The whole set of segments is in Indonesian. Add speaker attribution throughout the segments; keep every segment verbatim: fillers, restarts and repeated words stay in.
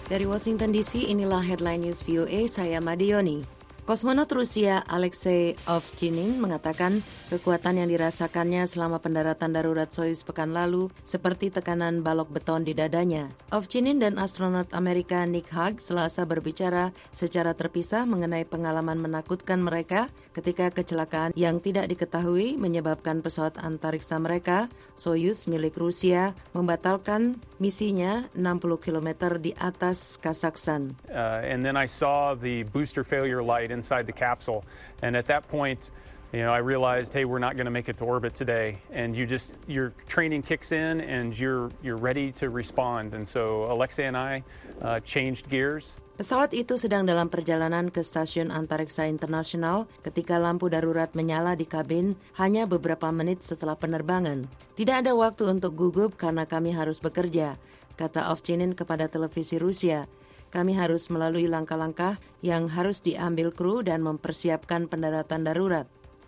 Speaker 1: Dari Washington D C, inilah Headline News V O A, saya Madioni. Kosmonot Rusia Alexei Ovchinin mengatakan kekuatan yang dirasakannya selama pendaratan darurat Soyuz pekan lalu seperti tekanan balok beton di dadanya. Ovchinin dan astronot Amerika Nick Hague Selasa berbicara secara terpisah mengenai pengalaman menakutkan mereka ketika kecelakaan yang tidak diketahui menyebabkan pesawat antariksa mereka, Soyuz milik Rusia, membatalkan misinya enam puluh kilometer di atas Kazakhstan.
Speaker 2: Uh, and then I saw the booster failure light inside the capsule, and at that point, you know, I realized, hey, we're not going to make it to orbit today, and you just your training kicks in, and you're you're ready to respond. And so Alexei and I uh, changed gears.
Speaker 1: Pesawat itu sedang dalam perjalanan ke Stasiun Antariksa Internasional ketika lampu darurat menyala di kabin hanya beberapa menit setelah penerbangan. Tidak ada waktu untuk gugup karena kami harus bekerja, kata Ovchinin kepada televisi Rusia. Kami harus melalui langkah-langkah yang harus diambil kru dan mempersiapkan pendaratan darurat.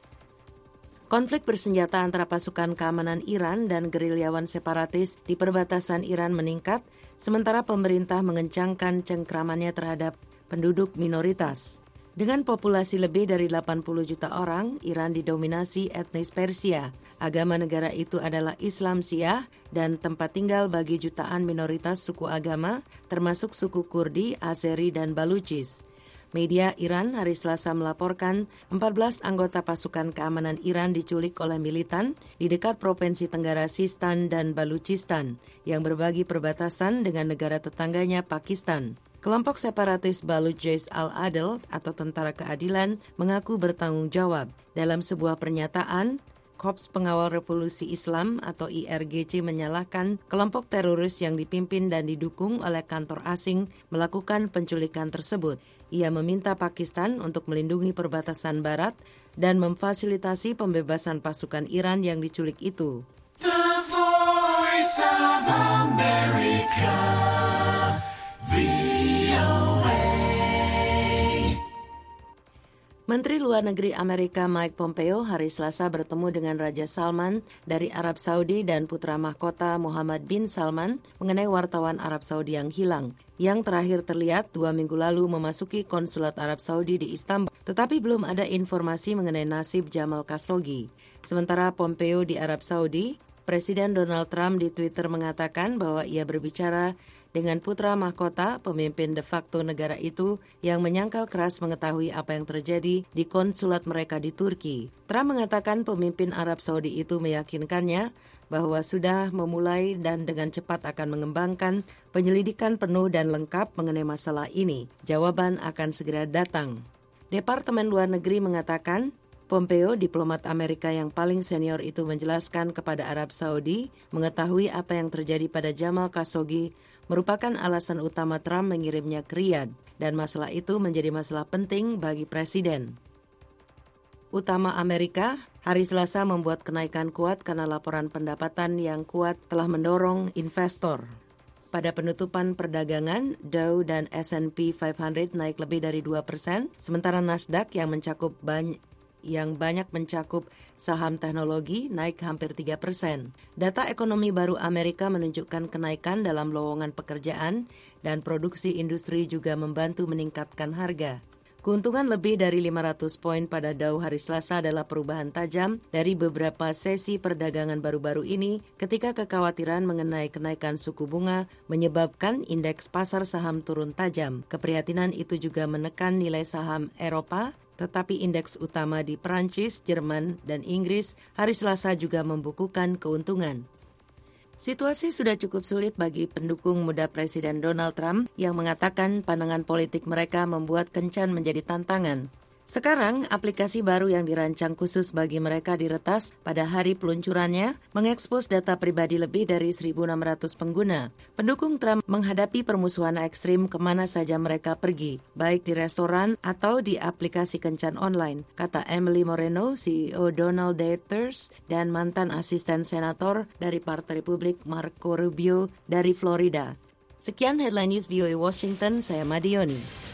Speaker 1: Konflik bersenjata antara pasukan keamanan Iran dan gerilyawan separatis di perbatasan Iran meningkat, sementara pemerintah mengencangkan cengkramannya terhadap penduduk minoritas. Dengan populasi lebih dari delapan puluh juta orang, Iran didominasi etnis Persia. Agama negara itu adalah Islam Syiah dan tempat tinggal bagi jutaan minoritas suku agama, termasuk suku Kurdi, Azeri, dan Baluchis. Media Iran hari Selasa melaporkan empat belas anggota pasukan keamanan Iran diculik oleh militan di dekat provinsi Tenggara Sistan dan Baluchistan yang berbagi perbatasan dengan negara tetangganya Pakistan. Kelompok separatis Baluch Jaish al-Adl atau Tentara Keadilan mengaku bertanggung jawab. Dalam sebuah pernyataan, Korps Pengawal Revolusi Islam atau I R G C menyalahkan kelompok teroris yang dipimpin dan didukung oleh kantor asing melakukan penculikan tersebut. Ia meminta Pakistan untuk melindungi perbatasan barat dan memfasilitasi pembebasan pasukan Iran yang diculik itu.
Speaker 3: The Voice of America, V O A.
Speaker 1: Menteri Luar Negeri Amerika Mike Pompeo hari Selasa bertemu dengan Raja Salman dari Arab Saudi dan putra mahkota Muhammad bin Salman mengenai wartawan Arab Saudi yang hilang, yang terakhir terlihat dua minggu lalu memasuki konsulat Arab Saudi di Istanbul. Tetapi belum ada informasi mengenai nasib Jamal Khashoggi. Sementara Pompeo di Arab Saudi, Presiden Donald Trump di Twitter mengatakan bahwa ia berbicara dengan putra mahkota pemimpin de facto negara itu yang menyangkal keras mengetahui apa yang terjadi di konsulat mereka di Turki. Trump mengatakan pemimpin Arab Saudi itu meyakinkannya bahwa sudah memulai dan dengan cepat akan mengembangkan penyelidikan penuh dan lengkap mengenai masalah ini. Jawaban akan segera datang. Departemen Luar Negeri mengatakan Pompeo, diplomat Amerika yang paling senior itu menjelaskan kepada Arab Saudi mengetahui apa yang terjadi pada Jamal Khashoggi merupakan alasan utama Trump mengirimnya ke Riyadh dan masalah itu menjadi masalah penting bagi Presiden. Utama Amerika hari Selasa membuat kenaikan kuat karena laporan pendapatan yang kuat telah mendorong investor. Pada penutupan perdagangan, Dow dan S and P lima ratus naik lebih dari dua persen, sementara Nasdaq yang mencakup banyak yang banyak mencakup saham teknologi naik hampir tiga persen. Data ekonomi baru Amerika menunjukkan kenaikan dalam lowongan pekerjaan dan produksi industri juga membantu meningkatkan harga. Keuntungan lebih dari lima ratus poin pada Dow hari Selasa adalah perubahan tajam dari beberapa sesi perdagangan baru-baru ini ketika kekhawatiran mengenai kenaikan suku bunga menyebabkan indeks pasar saham turun tajam. Keprihatinan itu juga menekan nilai saham Eropa, tetapi indeks utama di Perancis, Jerman, dan Inggris hari Selasa juga membukukan keuntungan. Situasi sudah cukup sulit bagi pendukung muda Presiden Donald Trump yang mengatakan pandangan politik mereka membuat kencan menjadi tantangan. Sekarang, aplikasi baru yang dirancang khusus bagi mereka diretas pada hari peluncurannya mengekspos data pribadi lebih dari seribu enam ratus pengguna. Pendukung Trump menghadapi permusuhan ekstrim kemana saja mereka pergi, baik di restoran atau di aplikasi kencan online, kata Emily Moreno, C E O Donald Daters, dan mantan asisten senator dari Partai Republik Marco Rubio dari Florida. Sekian Headline News V O A Washington, saya Madioni.